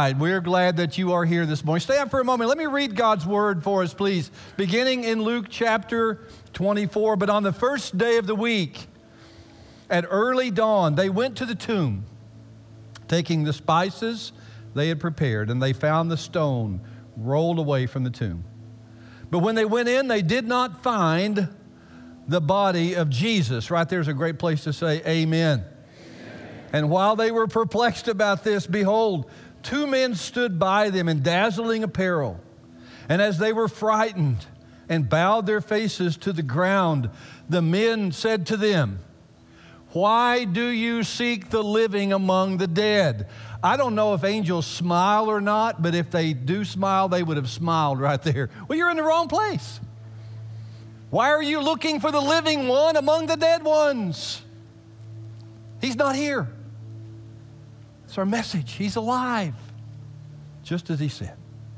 right. We're glad that you are here this morning. Stay up for a moment. Let me read God's word for us, please. Beginning in Luke chapter 24. But on the first day of the week, at early dawn, they went to the tomb, taking the spices they had prepared, and they found the stone rolled away from the tomb. But when they went in, they did not find the body of Jesus. Right there's a great place to say amen. And while they were perplexed about this, behold, two men stood by them in dazzling apparel. And as they were frightened and bowed their faces to the ground, the men said to them, "Why do you seek the living among the dead?" I don't know if angels smile or not, but if they do smile, they would have smiled right there. Well, you're in the wrong place. Why are you looking for the living one among the dead ones? He's not here. It's our message. He's alive, just as he said.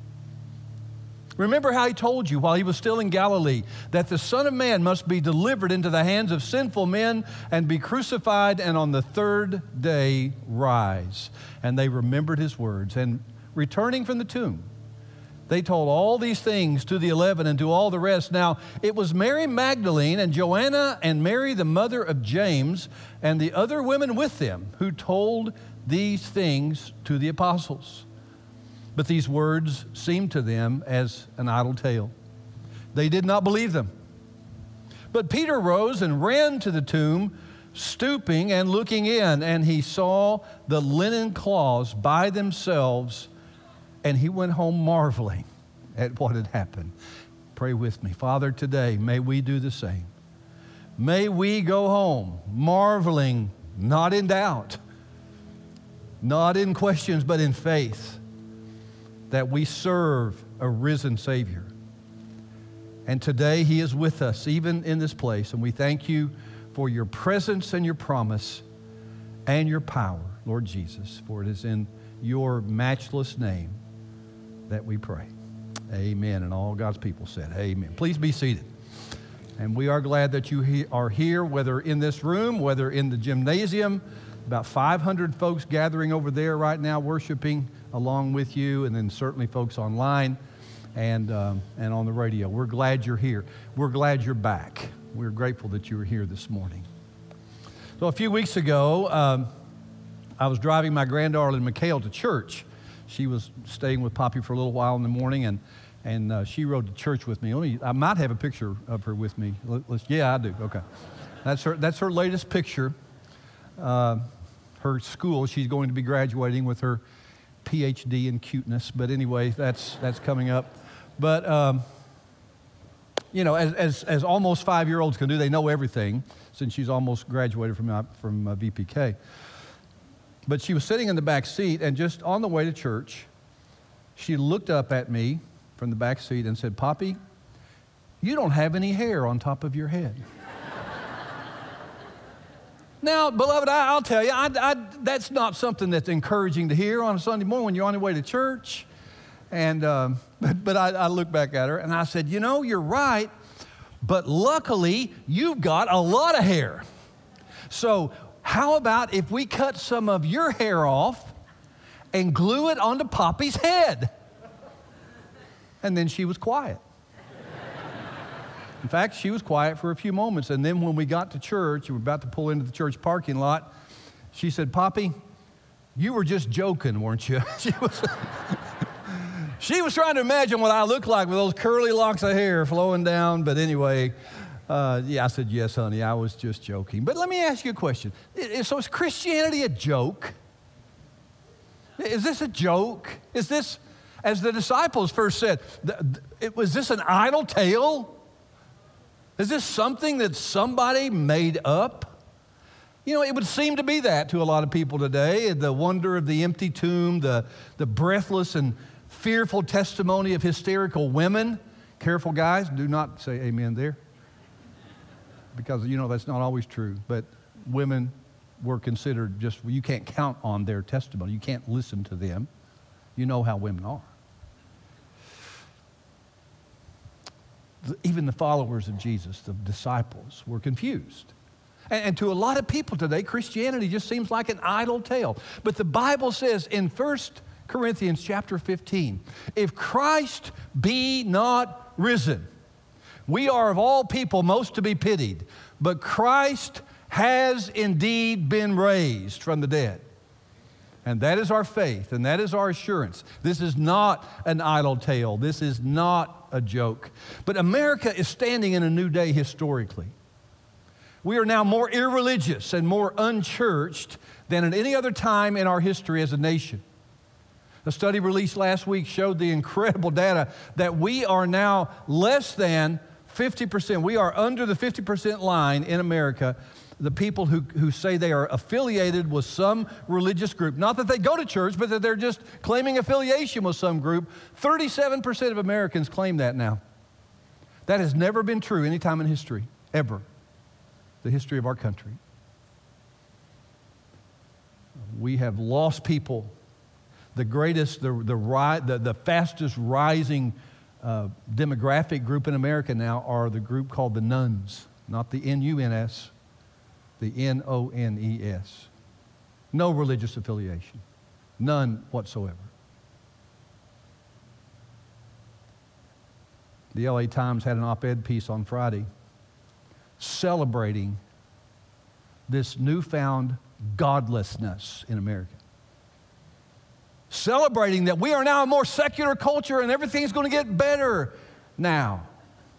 Remember how he told you while he was still in Galilee that the Son of Man must be delivered into the hands of sinful men and be crucified and on the third day rise. And they remembered his words. And returning from the tomb, they told all these things to the 11 and to all the rest. Now, it was Mary Magdalene and Joanna and Mary, the mother of James, and the other women with them who told these things to the apostles. But these words seemed to them as an idle tale. They did not believe them. But Peter rose and ran to the tomb, stooping and looking in, and he saw the linen cloths by themselves, and he went home marveling at what had happened. Pray with me. Father, today, may we do the same. May we go home marveling, not in doubt, not in questions, but in faith, that we serve a risen Savior. And today he is with us, even in this place. And we thank you for your presence and your promise and your power, Lord Jesus. For it is in your matchless name that we pray. Amen. And all God's people said, amen. Please be seated. And we are glad that you are here, whether in this room, whether in the gymnasium. About 500 folks gathering over there right now, worshiping along with you, and then certainly folks online and on the radio. We're glad you're here. We're glad you're back. We're grateful that you were here this morning. So a few weeks ago, I was driving my granddarling Mikhail to church. She was staying with Poppy for a little while in the morning, and she rode to church with me. I might have a picture of her with me. Yeah, I do. Okay, that's her latest picture. Her school, she's going to be graduating with her PhD in cuteness. But anyway, that's coming up. But you know, as almost 5-year-olds can do, they know everything since she's almost graduated from VPK. But she was sitting in the back seat, and just on the way to church, she looked up at me from the back seat and said, "Poppy, you don't have any hair on top of your head." Now, beloved, I'll tell you, that's not something that's encouraging to hear on a Sunday morning when you're on your way to church. And but I looked back at her and I said, "You know, you're right, but luckily you've got a lot of hair. So how about if we cut some of your hair off and glue it onto Poppy's head?" And then she was quiet. In fact, she was quiet for a few moments, and then when we got to church, we were about to pull into the church parking lot, she said, "Poppy, you were just joking, weren't you?" She was trying to imagine what I looked like with those curly locks of hair flowing down, but anyway, yeah, I said, "Yes, honey, I was just joking." But let me ask you a question. So is Christianity a joke? Is this a joke? Is this, as the disciples first said, was this an idle tale? Is this something that somebody made up? You know, it would seem to be that to a lot of people today. The wonder of the empty tomb, the breathless and fearful testimony of hysterical women. Careful, guys, do not say amen there. Because, you know, that's not always true. But women were considered just, you can't count on their testimony. You can't listen to them. You know how women are. Even the followers of Jesus, the disciples, were confused. And to a lot of people today, Christianity just seems like an idle tale. But the Bible says in 1 Corinthians chapter 15. If Christ be not risen, we are of all people most to be pitied, but Christ has indeed been raised from the dead. And that is our faith, and that is our assurance. This is not an idle tale. This is not a joke. But America is standing in a new day historically. We are now more irreligious and more unchurched than at any other time in our history as a nation. A study released last week showed the incredible data that we are now less than 50%. We are under the 50% line in America. The people who say they are affiliated with some religious group, not that they go to church, but that they're just claiming affiliation with some group. 37% of Americans claim that now. That has never been true any time in history, ever, the history of our country. We have lost people. The greatest, the fastest rising demographic group in America now are the group called the nuns, not the N-U-N-S. The N-O-N-E-S. No religious affiliation. None whatsoever. The LA Times had an op-ed piece on Friday celebrating this newfound godlessness in America. Celebrating that we are now a more secular culture and everything's going to get better now.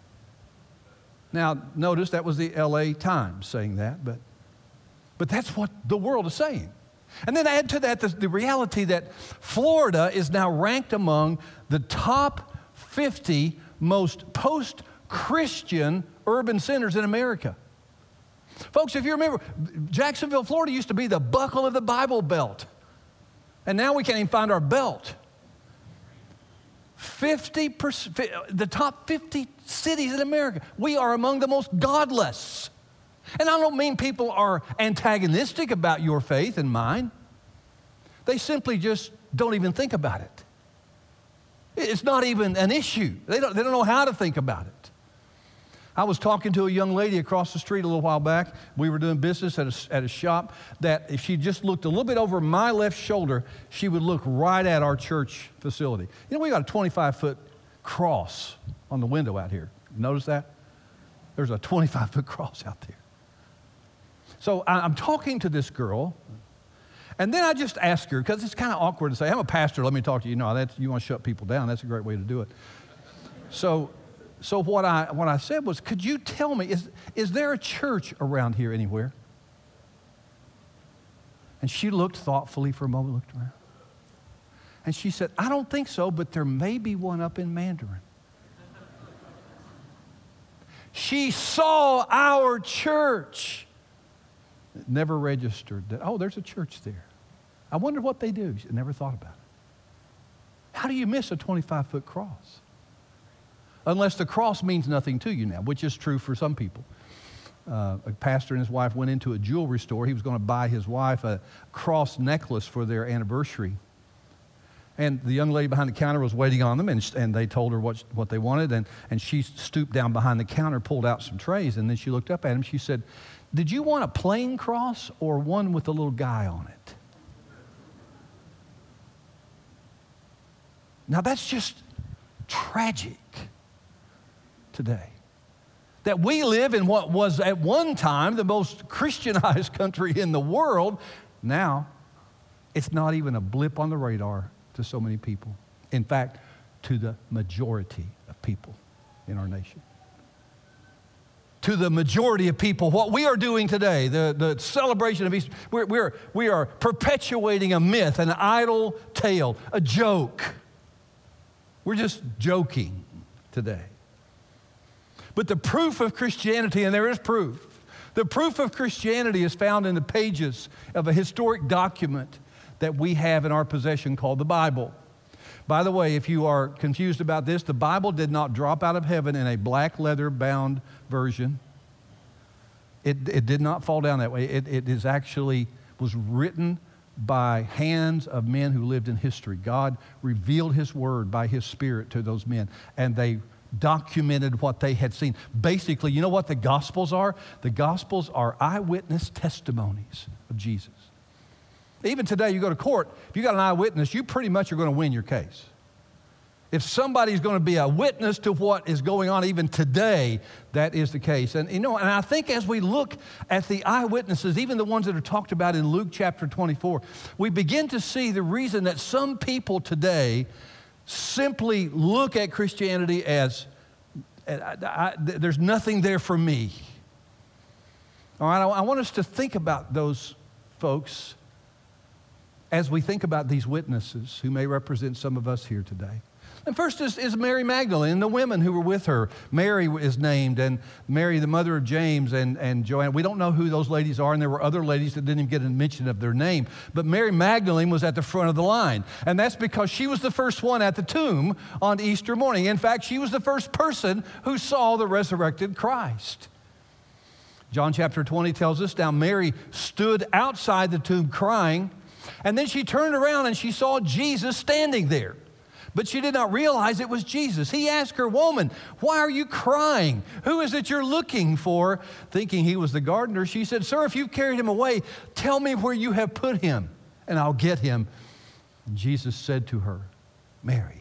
Now, notice that was the LA Times saying that, but that's what the world is saying. And then add to that the reality that Florida is now ranked among the top 50 most post-Christian urban centers in America. Folks, if you remember, Jacksonville, Florida used to be the buckle of the Bible Belt. And now we can't even find our belt. 50%, the top 50 cities in America, we are among the most godless. And I don't mean people are antagonistic about your faith and mine. They simply just don't even think about it. It's not even an issue. They don't know how to think about it. I was talking to a young lady across the street a little while back. We were doing business at a shop that if she just looked a little bit over my left shoulder, she would look right at our church facility. You know, we got a 25-foot cross on the window out here. Notice that? There's a 25-foot cross out there. So I'm talking to this girl, and then I just ask her, because it's kind of awkward to say, I'm a pastor, let me talk to you. No, you want to shut people down. That's a great way to do it. So what I said was, could you tell me, is there a church around here anywhere? And she looked thoughtfully for a moment, looked around. And she said, I don't think so, but there may be one up in Mandarin. She saw our church. Never registered that, oh, there's a church there. I wonder what they do. She never thought about it. How do you miss a 25-foot cross? Unless the cross means nothing to you now, which is true for some people. A pastor and his wife went into a jewelry store. He was going to buy his wife a cross necklace for their anniversary. And the young lady behind the counter was waiting on them, and they told her what they wanted. And she stooped down behind the counter, pulled out some trays, and then she looked up at him. She said, did you want a plain cross or one with a little guy on it? Now that's just tragic today. That we live in what was at one time the most Christianized country in the world. Now, it's not even a blip on the radar to so many people. In fact, to the majority of people in our nation. To the majority of people, what we are doing today, the celebration of Easter, we are perpetuating a myth, an idle tale, a joke. We're just joking today. But the proof of Christianity, and there is proof, the proof of Christianity is found in the pages of a historic document that we have in our possession called the Bible. By the way, if you are confused about this, the Bible did not drop out of heaven in a black leather bound version. It did not fall down that way. It is actually was written by hands of men who lived in history. God revealed His Word by His Spirit to those men, and they documented what they had seen. Basically, you know what the Gospels are? The Gospels are eyewitness testimonies of Jesus. Even today, you go to court, if you got an eyewitness, you pretty much are going to win your case. If somebody's going to be a witness to what is going on even today, that is the case. And and I think as we look at the eyewitnesses, even the ones that are talked about in Luke chapter 24, we begin to see the reason that some people today simply look at Christianity as, there's nothing there for me. All right, I want us to think about those folks as we think about these witnesses who may represent some of us here today. And first is Mary Magdalene and the women who were with her. Mary is named, and Mary, the mother of James and Joanna. We don't know who those ladies are, and there were other ladies that didn't even get a mention of their name. But Mary Magdalene was at the front of the line, and that's because she was the first one at the tomb on Easter morning. In fact, she was the first person who saw the resurrected Christ. John chapter 20 tells us, now Mary stood outside the tomb crying, and then she turned around and she saw Jesus standing there. But she did not realize it was Jesus. He asked her, woman, why are you crying? Who is it you're looking for? Thinking he was the gardener, she said, sir, if you've carried him away, tell me where you have put him, and I'll get him. And Jesus said to her, Mary.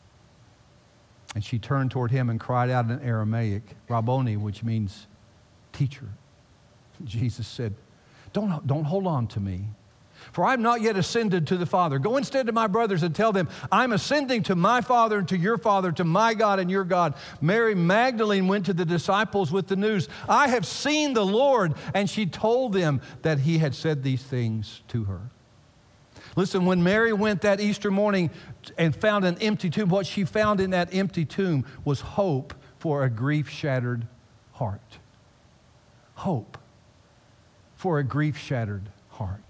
And she turned toward him and cried out in Aramaic, Rabboni, which means teacher. Jesus said, don't hold on to me, for I have not yet ascended to the Father. Go instead to my brothers and tell them, I'm ascending to my Father and to your Father, to my God and your God. Mary Magdalene went to the disciples with the news, I have seen the Lord. And she told them that he had said these things to her. Listen, when Mary went that Easter morning and found an empty tomb, what she found in that empty tomb was hope for a grief-shattered heart. Hope for a grief-shattered heart.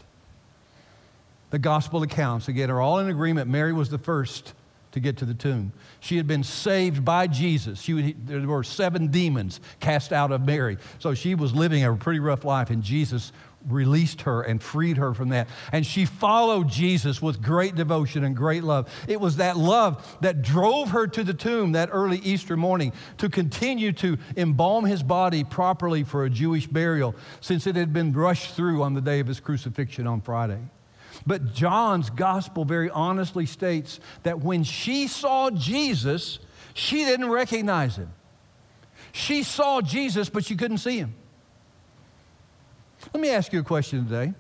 The gospel accounts, again, are all in agreement. Mary was the first to get to the tomb. She had been saved by Jesus. There were 7 demons cast out of Mary. So she was living a pretty rough life, and Jesus released her and freed her from that. And she followed Jesus with great devotion and great love. It was that love that drove her to the tomb that early Easter morning to continue to embalm his body properly for a Jewish burial, since it had been rushed through on the day of his crucifixion on Friday. But John's gospel very honestly states that when she saw Jesus, she didn't recognize him. She saw Jesus, but she couldn't see him. Let me ask you a question today.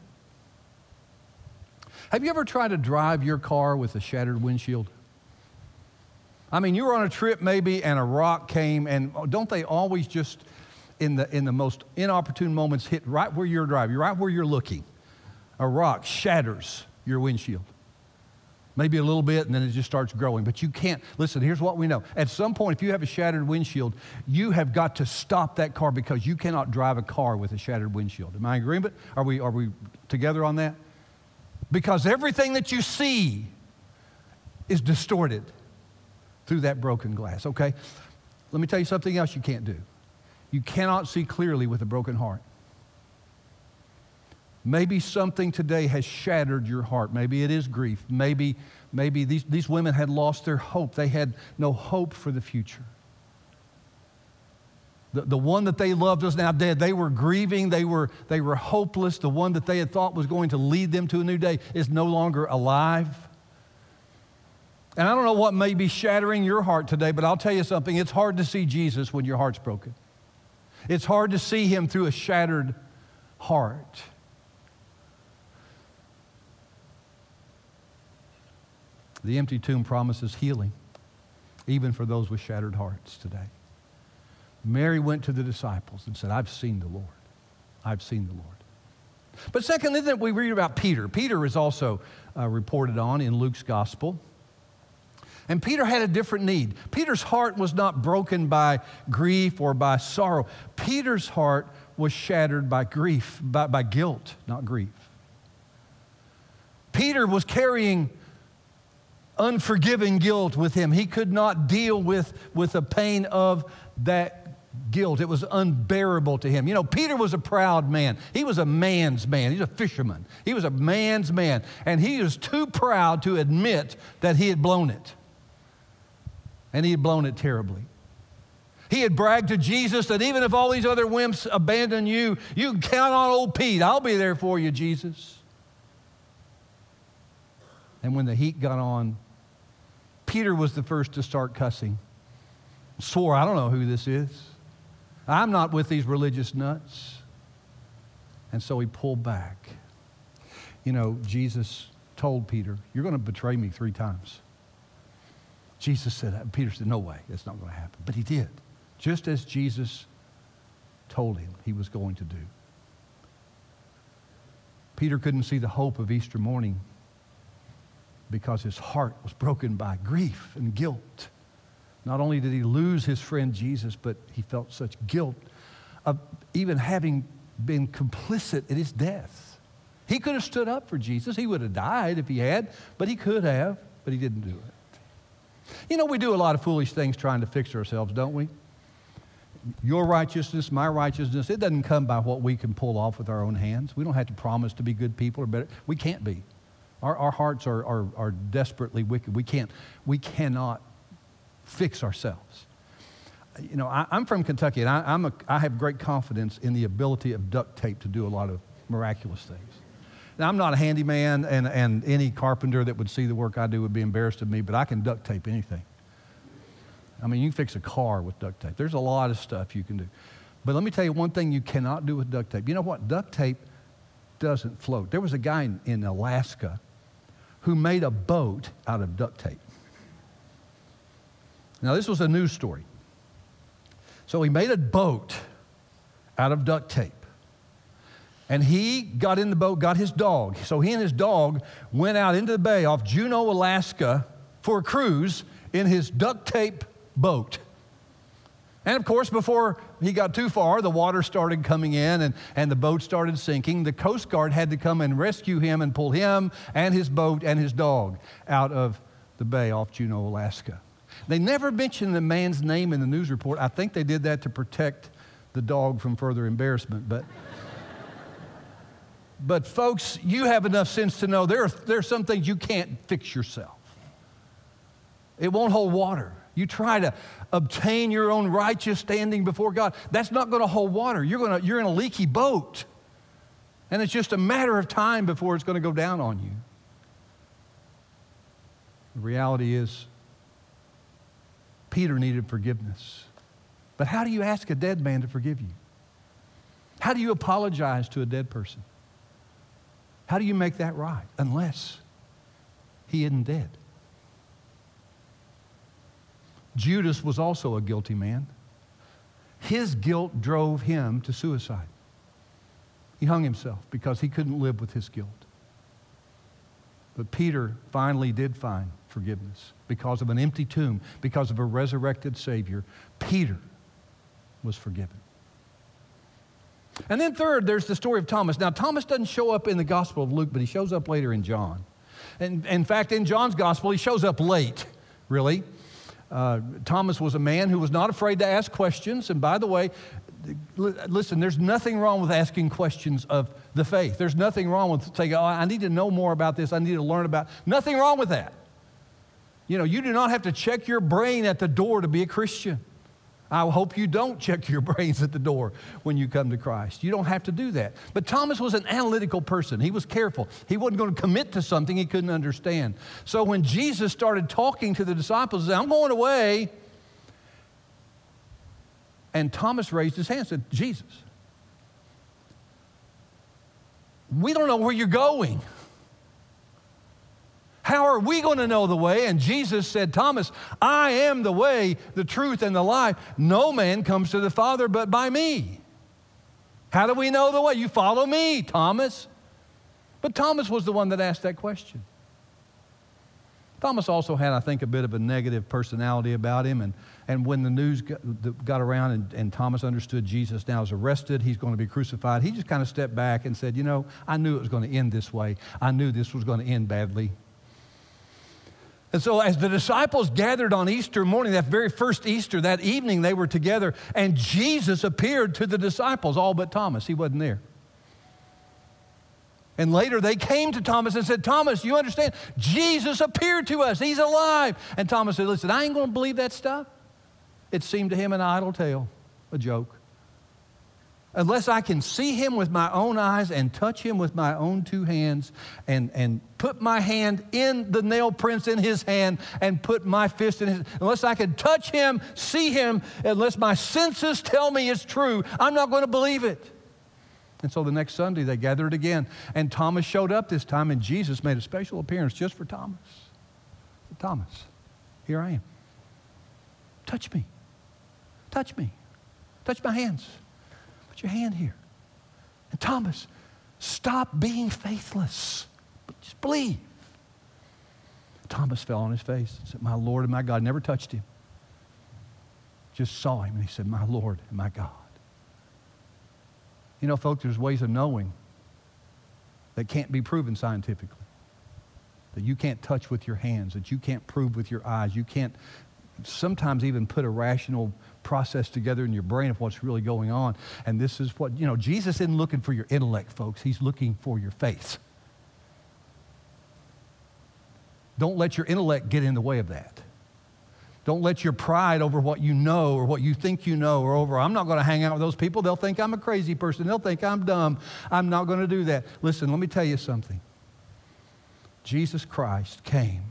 Have you ever tried to drive your car with a shattered windshield? I mean, you were on a trip maybe and a rock came, and don't they always just in the most inopportune moments hit right where you're driving, right where you're looking? A rock shatters your windshield. Maybe a little bit, and then it just starts growing. But you can't. Listen, here's what we know. At some point, if you have a shattered windshield, you have got to stop that car, because you cannot drive a car with a shattered windshield. Am I in agreement? Are we together on that? Because everything that you see is distorted through that broken glass, okay? Let me tell you something else you can't do. You cannot see clearly with a broken heart. Maybe something today has shattered your heart. Maybe it is grief. Maybe these women had lost their hope. They had no hope for the future. The one that they loved was now dead. They were grieving. They were hopeless. The one that they had thought was going to lead them to a new day is no longer alive. And I don't know what may be shattering your heart today, but I'll tell you something. It's hard to see Jesus when your heart's broken. It's hard to see him through a shattered heart. The empty tomb promises healing, even for those with shattered hearts today. Mary went to the disciples and said, I've seen the Lord. I've seen the Lord. But secondly, then we read about Peter. Peter is also reported on in Luke's gospel. And Peter had a different need. Peter's heart was not broken by grief or by sorrow. Peter's heart was shattered by grief, by guilt, not grief. Peter was carrying unforgiving guilt with him. He could not deal with the pain of that guilt. It was unbearable to him. You know, Peter was a proud man. He was a man's man. He's a fisherman. He was a man's man. And he was too proud to admit that he had blown it. And he had blown it terribly. He had bragged to Jesus that even if all these other wimps abandon you, you can count on old Pete. I'll be there for you, Jesus. And when the heat got on, Peter was the first to start cussing. Swore, I don't know who this is. I'm not with these religious nuts. And so he pulled back. You know, Jesus told Peter, you're going to betray me 3 times. Jesus said, Peter said, no way, that's not going to happen. But he did, just as Jesus told him he was going to do. Peter couldn't see the hope of Easter morning because his heart was broken by grief and guilt. Not only did he lose his friend Jesus, but he felt such guilt of even having been complicit in his death. He could have stood up for Jesus. He would have died if he had, but he could have, but he didn't do it. You know, we do a lot of foolish things trying to fix ourselves, don't we? Your righteousness, my righteousness, it doesn't come by what we can pull off with our own hands. We don't have to promise to be good people or better. We can't be. Our hearts are desperately wicked. We cannot fix ourselves. You know, I'm from Kentucky, and I have great confidence in the ability of duct tape to do a lot of miraculous things. Now, I'm not a handyman, and any carpenter that would see the work I do would be embarrassed of me, but I can duct tape anything. I mean, you can fix a car with duct tape. There's a lot of stuff you can do. But let me tell you one thing you cannot do with duct tape. You know what? Duct tape doesn't float. There was a guy in Alaska who made a boat out of duct tape. Now, this was a news story. So he made a boat out of duct tape. And he got in the boat, got his dog. So he and his dog went out into the bay off Juneau, Alaska for a cruise in his duct tape boat. And of course, before he got too far, the water started coming in and the boat started sinking. The Coast Guard had to come and rescue him and pull him and his boat and his dog out of the bay off Juneau, Alaska. They never mentioned the man's name in the news report. I think they did that to protect the dog from further embarrassment. But folks, you have enough sense to know there are some things you can't fix yourself. It won't hold water. You try to obtain your own righteous standing before God. That's not going to hold water. You're in a leaky boat. And it's just a matter of time before it's going to go down on you. The reality is, Peter needed forgiveness. But how do you ask a dead man to forgive you? How do you apologize to a dead person? How do you make that right? Unless he isn't dead. Judas was also a guilty man. His guilt drove him to suicide. He hung himself because he couldn't live with his guilt. But Peter finally did find forgiveness because of an empty tomb, because of a resurrected Savior. Peter was forgiven. And then third, there's the story of Thomas. Now, Thomas doesn't show up in the Gospel of Luke, but he shows up later in John. And in fact, in John's Gospel, he shows up late, really. Thomas was a man who was not afraid to ask questions. And by the way, listen, there's nothing wrong with asking questions of the faith. There's nothing wrong with saying, oh, I need to know more about this. I need to learn about it. Nothing wrong with that. You know, you do not have to check your brain at the door to be a Christian. I hope you don't check your brains at the door when you come to Christ. You don't have to do that. But Thomas was an analytical person. He was careful. He wasn't going to commit to something he couldn't understand. So when Jesus started talking to the disciples, he said, I'm going away. And Thomas raised his hand and said, Jesus, we don't know where you're going. How are we going to know the way? And Jesus said, Thomas, I am the way, the truth, and the life. No man comes to the Father but by me. How do we know the way? You follow me, Thomas. But Thomas was the one that asked that question. Thomas also had, I think, a bit of a negative personality about him. And when the news got around and Thomas understood Jesus now is arrested, he's going to be crucified, he just kind of stepped back and said, you know, I knew it was going to end this way. I knew this was going to end badly. And so as the disciples gathered on Easter morning, that very first Easter, that evening they were together, and Jesus appeared to the disciples, all but Thomas. He wasn't there. And later they came to Thomas and said, Thomas, you understand? Jesus appeared to us. He's alive. And Thomas said, listen, I ain't going to believe that stuff. It seemed to him an idle tale, a joke. unless I can see him with my own eyes and touch him with my own two hands and put my hand in the nail prints in his hand and put my fist in his, unless I can touch him, see him, unless my senses tell me it's true, I'm not going to believe it. And so the next Sunday they gathered again, and Thomas showed up this time, and Jesus made a special appearance just for Thomas. Thomas, here I am. Touch me. Touch me. Touch my hands. Put your hand here. And Thomas, stop being faithless. Just believe. Thomas fell on his face and said, my Lord and my God. Never touched him. Just saw him and he said, my Lord and my God. You know, folks, there's ways of knowing that can't be proven scientifically. That you can't touch with your hands, that you can't prove with your eyes. You can't sometimes even put a rational process together in your brain of what's really going on. And this is what, Jesus isn't looking for your intellect, folks. He's looking for your faith. Don't let your intellect get in the way of that. Don't let your pride over what you know or what you think you know or over, I'm not going to hang out with those people. They'll think I'm a crazy person. They'll think I'm dumb. I'm not going to do that. Listen, let me tell you something. Jesus Christ came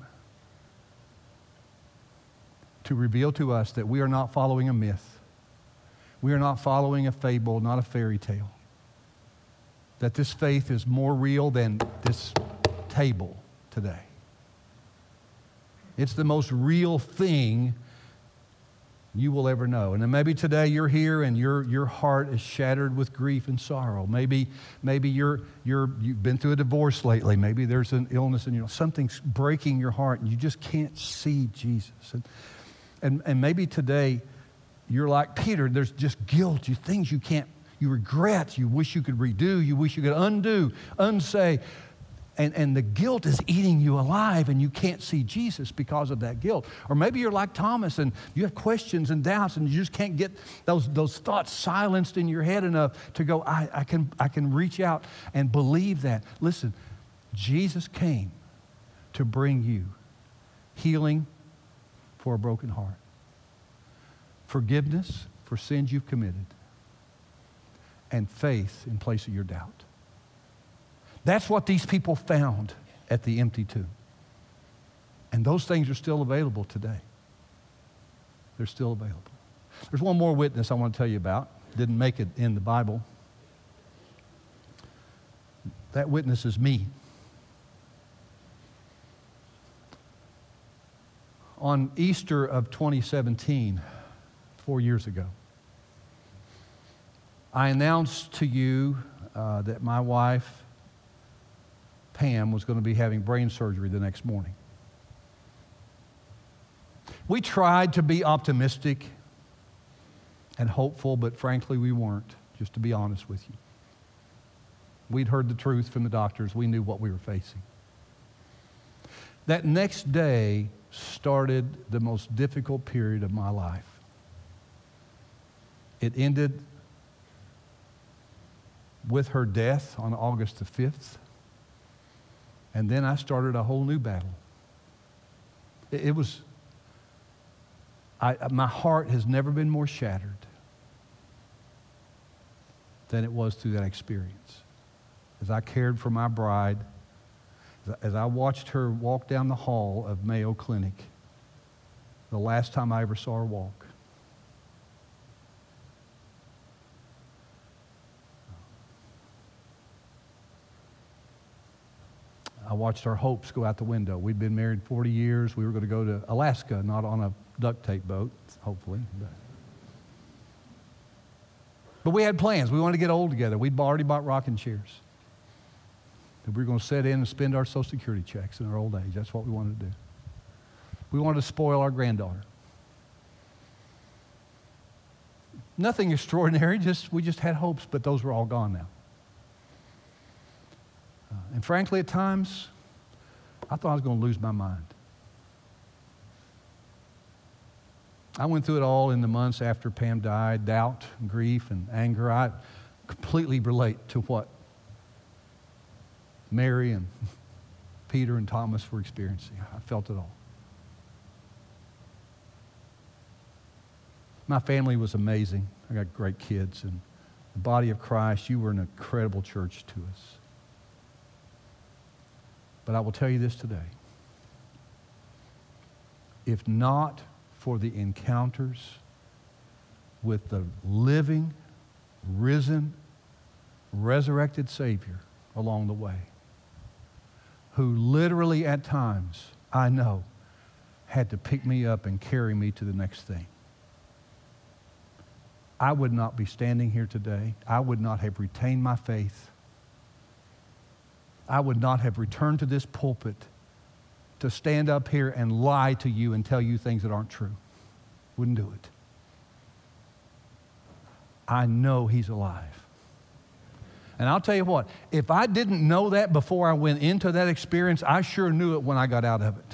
to reveal to us that we are not following a myth. We are not following a fable, not a fairy tale. That this faith is more real than this table today. It's the most real thing you will ever know. And then maybe today you're here and your heart is shattered with grief and sorrow. Maybe you've been through a divorce lately. Maybe there's an illness and something's breaking your heart and you just can't see Jesus. And maybe today you're like Peter. There's just guilt, things you regret, you wish you could redo, you wish you could undo, unsay. And the guilt is eating you alive and you can't see Jesus because of that guilt. Or maybe you're like Thomas and you have questions and doubts and you just can't get those thoughts silenced in your head enough to go, I can reach out and believe that. Listen, Jesus came to bring you healing for a broken heart, forgiveness for sins you've committed, and faith in place of your doubt. That's what these people found at the empty tomb. And those things are still available today. They're still available. There's one more witness I want to tell you about. Didn't make it in the Bible. That witness is me. On Easter of 2017, 4 years ago, I announced to you that my wife, Pam, was going to be having brain surgery the next morning. We tried to be optimistic and hopeful, but frankly, we weren't, just to be honest with you. We'd heard the truth from the doctors. We knew what we were facing. That next day started the most difficult period of my life. It ended with her death on August the 5th. And then I started a whole new battle. My heart has never been more shattered than it was through that experience. As I cared for my bride, as I watched her walk down the hall of Mayo Clinic, the last time I ever saw her walk. I watched our hopes go out the window. We'd been married 40 years. We were going to go to Alaska, not on a duct tape boat, hopefully. But we had plans. We wanted to get old together. We'd already bought rocking chairs. And we were going to sit in and spend our Social Security checks in our old age. That's what we wanted to do. We wanted to spoil our granddaughter. Nothing extraordinary. We just had hopes, but those were all gone now. And frankly, at times, I thought I was going to lose my mind. I went through it all in the months after Pam died, doubt, and grief, and anger. I completely relate to what Mary and Peter and Thomas were experiencing. I felt it all. My family was amazing. I got great kids, and the body of Christ, you were an incredible church to us. But I will tell you this today. If not for the encounters with the living, risen, resurrected Savior along the way, who literally at times, I know, had to pick me up and carry me to the next thing, I would not be standing here today. I would not have retained my faith. I would not have returned to this pulpit to stand up here and lie to you and tell you things that aren't true. Wouldn't do it. I know He's alive. And I'll tell you what, if I didn't know that before I went into that experience, I sure knew it when I got out of it.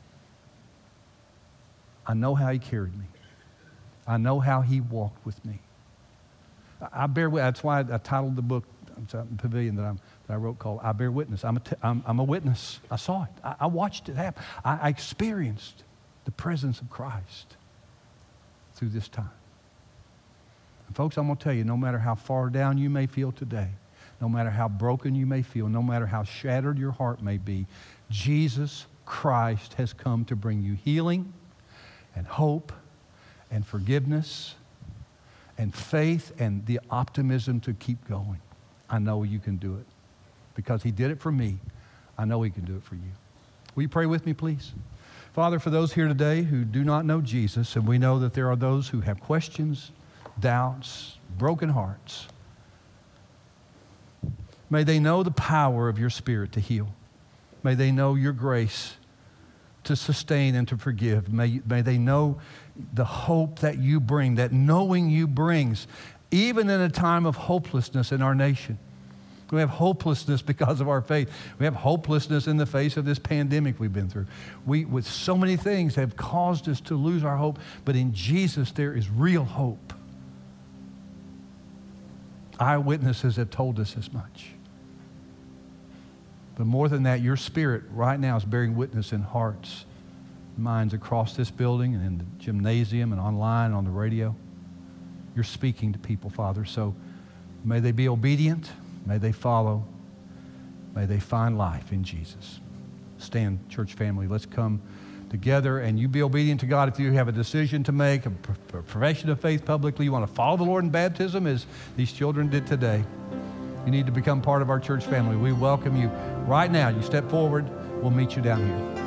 I know how He carried me. I know how He walked with me. I bear witness. That's why I titled the book, Pavilion, that I wrote called I Bear Witness. I'm a witness. I saw it. I watched it happen. I experienced the presence of Christ through this time. And folks, I'm going to tell you, no matter how far down you may feel today, no matter how broken you may feel, no matter how shattered your heart may be, Jesus Christ has come to bring you healing and hope and forgiveness and faith and the optimism to keep going. I know you can do it. Because He did it for me, I know He can do it for you. Will you pray with me, please? Father, for those here today who do not know Jesus, and we know that there are those who have questions, doubts, broken hearts, may they know the power of your Spirit to heal. May they know your grace to sustain and to forgive. May they know the hope that you bring, that knowing you brings, even in a time of hopelessness in our nation. We have hopelessness because of our faith. We have hopelessness in the face of this pandemic we've been through. We, with so many things, have caused us to lose our hope, but in Jesus there is real hope. Eyewitnesses have told us as much. But more than that, your Spirit right now is bearing witness in hearts, minds across this building and in the gymnasium and online, on the radio. You're speaking to people, Father, so may they be obedient. May they follow. May they find life in Jesus. Stand, church family. Let's come together and you be obedient to God. If you have a decision to make, a profession of faith publicly, you want to follow the Lord in baptism as these children did today, you need to become part of our church family. We welcome you right now. You step forward. We'll meet you down here.